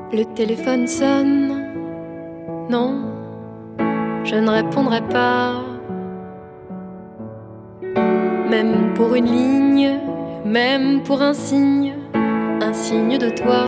Le téléphone sonne, non, je ne répondrai pas. Même pour une ligne, même pour un signe de toi.